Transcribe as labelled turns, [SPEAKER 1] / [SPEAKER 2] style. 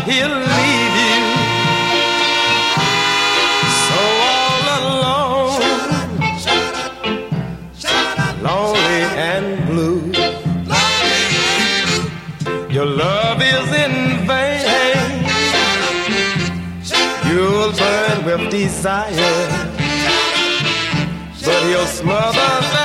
[SPEAKER 1] he'll leave you. So all alone, lonely and blue. Your love is in vain. You'll burn with desire, but he'll smother that